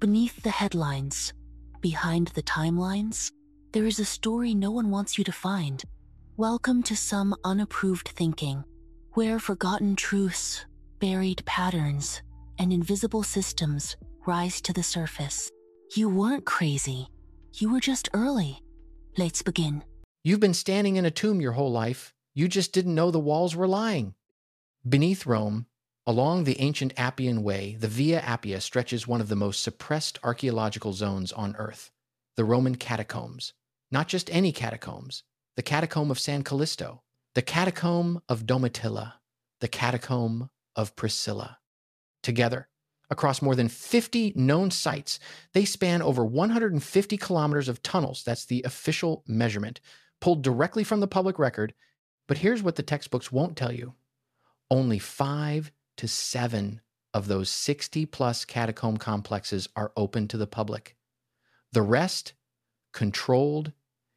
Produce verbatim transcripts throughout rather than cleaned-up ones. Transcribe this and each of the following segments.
beneath the headlines, behind the timelines, there is a story no one wants you to find. Welcome to some unapproved thinking, where forgotten truths, buried patterns, and invisible systems rise to the surface. You weren't crazy. You were just early. Let's begin. You've been standing in a tomb your whole life. You just didn't know the walls were lying. Beneath Rome, along the ancient Appian Way, the Via Appia stretches one of the most suppressed archaeological zones on Earth, the Roman catacombs. Not just any catacombs, the catacomb of San Callisto, the catacomb of Domitilla, the catacomb of Priscilla. Together, across more than fifty known sites, they span over one hundred fifty kilometers of tunnels, that's the official measurement, pulled directly from the public record. But here's what the textbooks won't tell you. Only five to seven of those sixty plus catacomb complexes are open to the public. The rest, controlled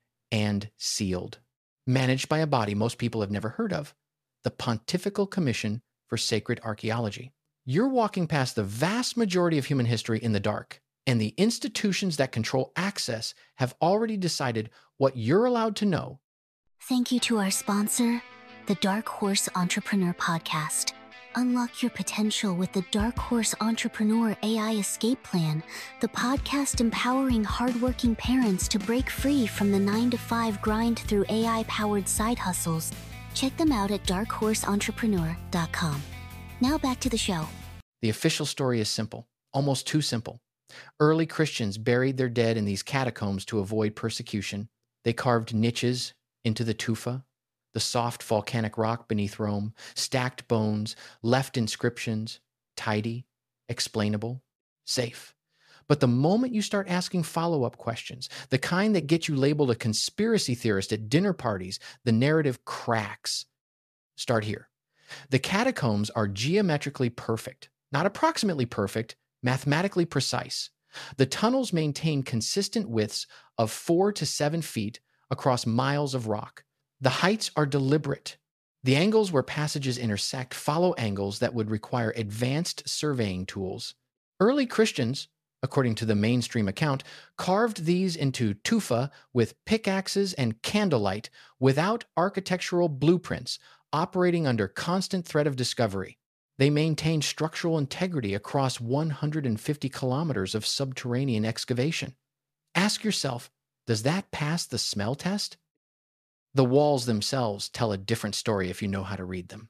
and sealed, managed by a body most people have never heard of, the Pontifical Commission for Sacred Archaeology. You're walking past the vast majority of human history in the dark, and the institutions that control access have already decided what you're allowed to know. Thank you to our sponsor, the Dark Horse Entrepreneur Podcast. Unlock your potential with the Dark Horse Entrepreneur A I Escape Plan, the podcast empowering hardworking parents to break free from the nine to five grind through A I-powered side hustles. Check them out at dark horse entrepreneur dot com. Now back to the show. The official story is simple, almost too simple. Early Christians buried their dead in these catacombs to avoid persecution. They carved niches into the tufa, the soft volcanic rock beneath Rome, stacked bones, left inscriptions, tidy, explainable, safe. But the moment you start asking follow-up questions, the kind that get you labeled a conspiracy theorist at dinner parties, the narrative cracks. Start here. The catacombs are geometrically perfect, not approximately perfect, mathematically precise. The tunnels maintain consistent widths of four to seven feet across miles of rock. The heights are deliberate. The angles where passages intersect follow angles that would require advanced surveying tools. Early Christians, according to the mainstream account, carved these into tufa with pickaxes and candlelight without architectural blueprints, operating under constant threat of discovery. They maintained structural integrity across one hundred fifty kilometers of subterranean excavation. Ask yourself, does that pass the smell test? The walls themselves tell a different story if you know how to read them.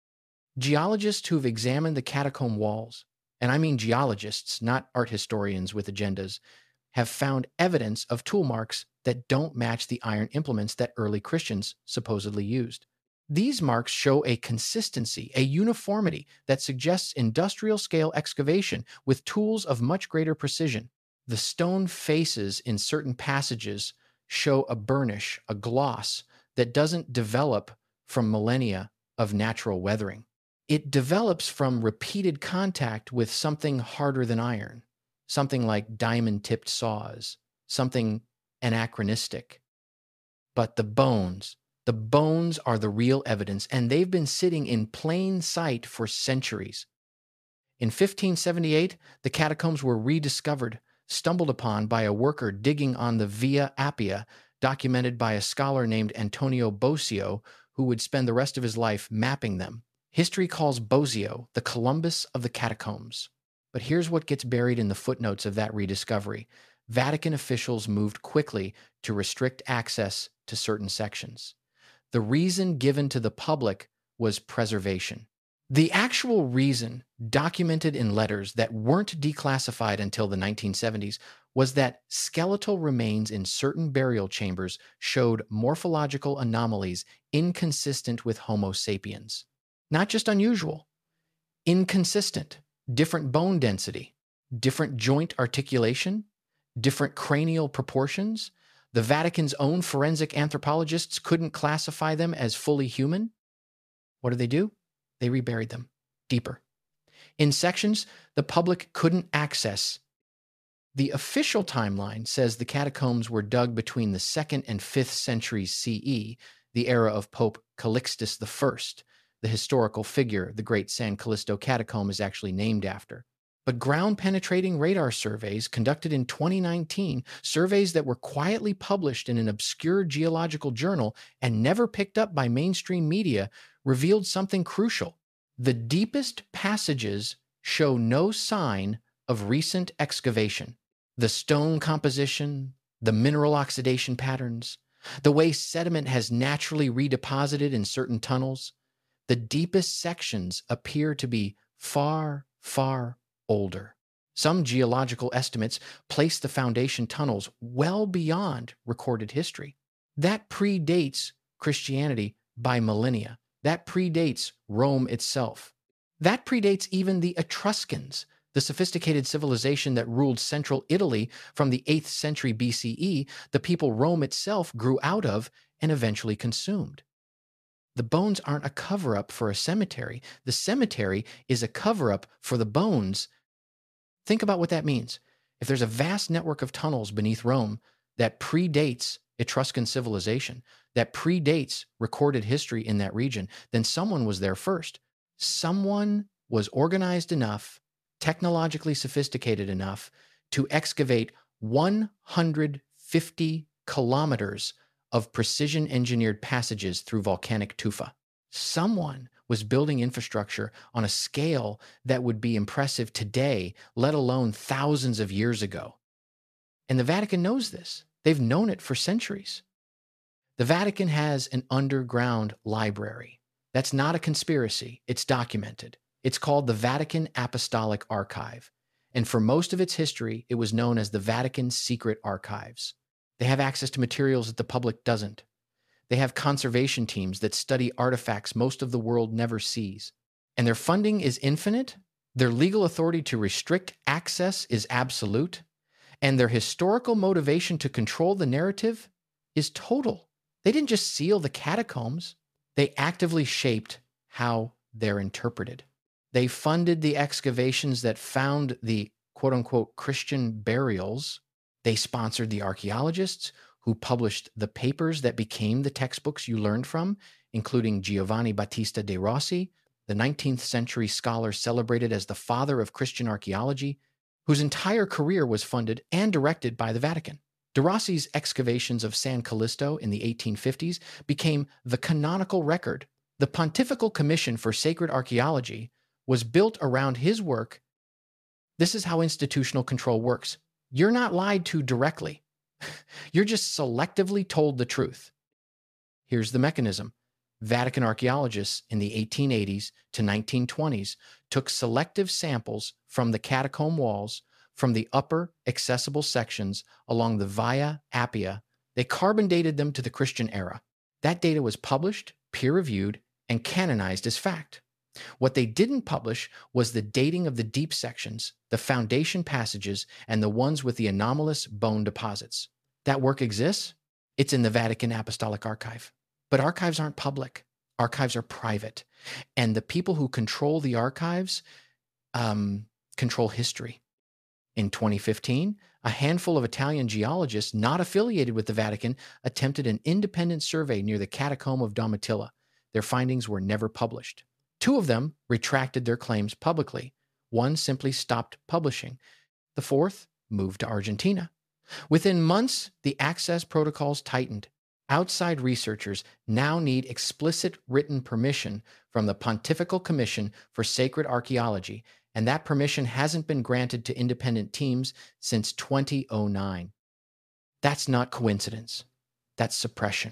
Geologists who've examined the catacomb walls, and I mean geologists, not art historians with agendas, have found evidence of tool marks that don't match the iron implements that early Christians supposedly used. These marks show a consistency, a uniformity that suggests industrial-scale excavation with tools of much greater precision. The stone faces in certain passages show a burnish, a gloss, that doesn't develop from millennia of natural weathering. It develops from repeated contact with something harder than iron, something like diamond-tipped saws, something anachronistic. But the bones, the bones are the real evidence, and they've been sitting in plain sight for centuries. In fifteen seventy-eight, the catacombs were rediscovered, stumbled upon by a worker digging on the Via Appia, documented by a scholar named Antonio Bosio, who would spend the rest of his life mapping them. History calls Bosio the Columbus of the catacombs. But here's what gets buried in the footnotes of that rediscovery. Vatican officials moved quickly to restrict access to certain sections. The reason given to the public was preservation. The actual reason, documented in letters that weren't declassified until the nineteen seventies, was that skeletal remains in certain burial chambers showed morphological anomalies inconsistent with Homo sapiens. Not just unusual, inconsistent, different bone density, different joint articulation, different cranial proportions. The Vatican's own forensic anthropologists couldn't classify them as fully human. What did they do? They reburied them deeper, in sections the public couldn't access. The official timeline says the catacombs were dug between the second and fifth centuries C E, the era of Pope Calixtus the First, the historical figure the Great San Callisto Catacomb is actually named after. But ground-penetrating radar surveys conducted in twenty nineteen, surveys that were quietly published in an obscure geological journal and never picked up by mainstream media, revealed something crucial. The deepest passages show no sign of recent excavation. The stone composition, the mineral oxidation patterns, the way sediment has naturally redeposited in certain tunnels, the deepest sections appear to be far, far older. Some geological estimates place the foundation tunnels well beyond recorded history. That predates Christianity by millennia. That predates Rome itself. That predates even the Etruscans, the sophisticated civilization that ruled central Italy from the eighth century B C E, the people Rome itself grew out of and eventually consumed. The bones aren't a cover-up for a cemetery. The cemetery is a cover-up for the bones. Think about what that means. If there's a vast network of tunnels beneath Rome that predates Etruscan civilization, that predates recorded history in that region, then someone was there first. Someone was organized enough, technologically sophisticated enough to excavate one hundred fifty kilometers of precision-engineered passages through volcanic tufa. Someone was building infrastructure on a scale that would be impressive today, let alone thousands of years ago. And the Vatican knows this. They've known it for centuries. The Vatican has an underground library. That's not a conspiracy. It's documented. It's called the Vatican Apostolic Archive. And for most of its history, it was known as the Vatican Secret Archives. They have access to materials that the public doesn't. They have conservation teams that study artifacts most of the world never sees. And their funding is infinite, their legal authority to restrict access is absolute, and their historical motivation to control the narrative is total. They didn't just seal the catacombs, they actively shaped how they're interpreted. They funded the excavations that found the quote-unquote Christian burials. They sponsored the archaeologists who published the papers that became the textbooks you learned from, including Giovanni Battista de Rossi, the nineteenth century scholar celebrated as the father of Christian archaeology, whose entire career was funded and directed by the Vatican. De Rossi's excavations of San Callisto in the eighteen fifties became the canonical record. The Pontifical Commission for Sacred Archaeology was built around his work. This is how institutional control works. You're not lied to directly. You're just selectively told the truth. Here's the mechanism. Vatican archaeologists in the eighteen eighties to nineteen twenties took selective samples from the catacomb walls, from the upper accessible sections along the Via Appia. They carbon dated them to the Christian era. That data was published, peer-reviewed, and canonized as fact. What they didn't publish was the dating of the deep sections, the foundation passages, and the ones with the anomalous bone deposits. That work exists. It's in the Vatican Apostolic Archive. But archives aren't public. Archives are private. And the people who control the archives um, control history. In twenty fifteen, a handful of Italian geologists not affiliated with the Vatican attempted an independent survey near the catacomb of Domitilla. Their findings were never published. Two of them retracted their claims publicly. One simply stopped publishing. The fourth moved to Argentina. Within months, the access protocols tightened. Outside researchers now need explicit written permission from the Pontifical Commission for Sacred Archaeology, and that permission hasn't been granted to independent teams since two thousand nine. That's not coincidence. That's suppression.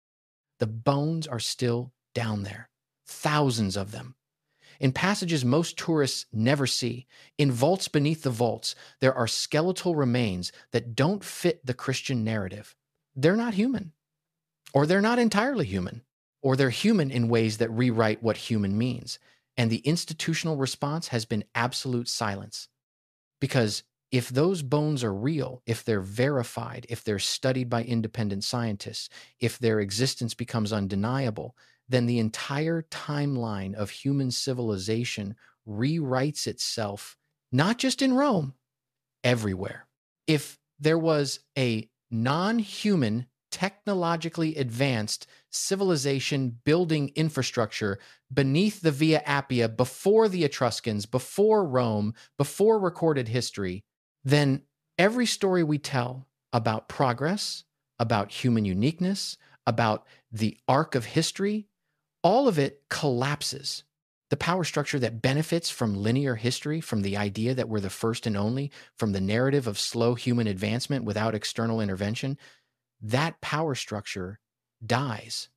The bones are still down there. Thousands of them. In passages most tourists never see, in vaults beneath the vaults, there are skeletal remains that don't fit the Christian narrative. They're not human. Or they're not entirely human. Or they're human in ways that rewrite what human means. And the institutional response has been absolute silence. Because if those bones are real, if they're verified, if they're studied by independent scientists, if their existence becomes undeniable, then the entire timeline of human civilization rewrites itself, not just in Rome, everywhere. If there was a non-human technologically advanced civilization building infrastructure beneath the Via Appia before the Etruscans, before Rome, before recorded history, then every story we tell about progress, about human uniqueness, about the arc of history, all of it collapses. The power structure that benefits from linear history, from the idea that we're the first and only, from the narrative of slow human advancement without external intervention, that power structure dies.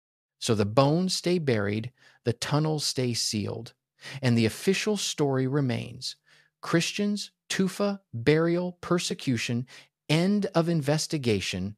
So the bones stay buried, the tunnels stay sealed, and the official story remains: Christians, tufa, burial, persecution, end of investigation.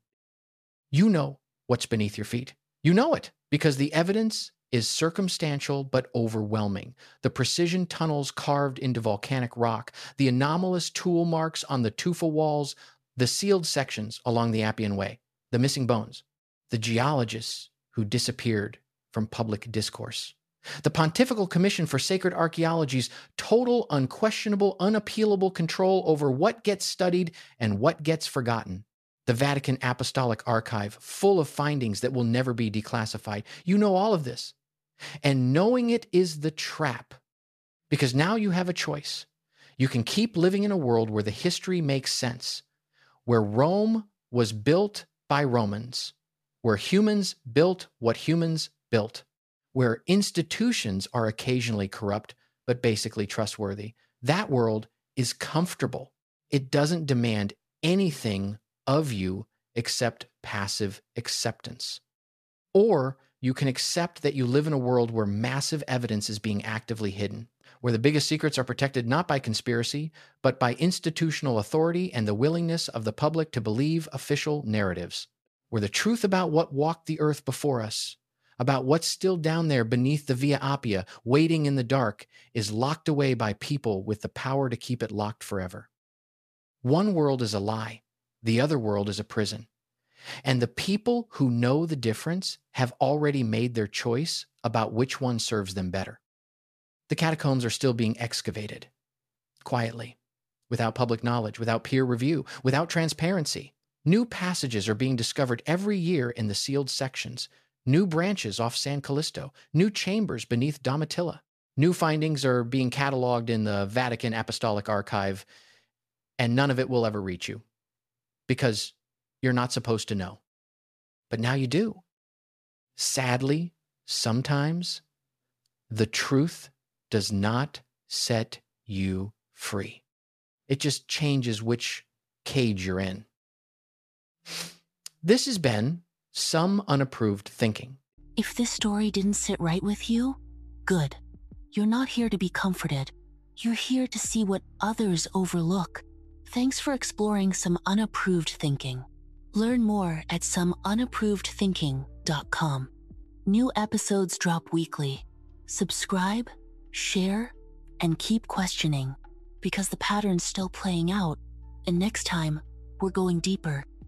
You know what's beneath your feet. You know it because the evidence is circumstantial but overwhelming. The precision tunnels carved into volcanic rock, the anomalous tool marks on the tufa walls, the sealed sections along the Appian Way, the missing bones, the geologists who disappeared from public discourse. The Pontifical Commission for Sacred Archaeology's total, unquestionable, unappealable control over what gets studied and what gets forgotten. The Vatican Apostolic Archive, full of findings that will never be declassified. You know all of this. And knowing it is the trap, because now you have a choice. You can keep living in a world where the history makes sense, where Rome was built by Romans, where humans built what humans built, where institutions are occasionally corrupt, but basically trustworthy. That world is comfortable. It doesn't demand anything of you except passive acceptance. Or you can accept that you live in a world where massive evidence is being actively hidden, where the biggest secrets are protected not by conspiracy, but by institutional authority and the willingness of the public to believe official narratives, where the truth about what walked the earth before us, about what's still down there beneath the Via Appia, waiting in the dark, is locked away by people with the power to keep it locked forever. One world is a lie. The other world is a prison. And the people who know the difference have already made their choice about which one serves them better. The catacombs are still being excavated, quietly, without public knowledge, without peer review, without transparency. New passages are being discovered every year in the sealed sections, new branches off San Callisto, new chambers beneath Domitilla. New findings are being cataloged in the Vatican Apostolic Archive, and none of it will ever reach you, because you're not supposed to know. But now you do. Sadly, sometimes the truth does not set you free. It just changes which cage you're in. This has been Some Unapproved Thinking. If this story didn't sit right with you, good. You're not here to be comforted. You're here to see what others overlook. Thanks for exploring some unapproved thinking. Learn more at some unapproved thinking dot com. New episodes drop weekly. Subscribe, share, and keep questioning, because the pattern's still playing out, and next time, we're going deeper.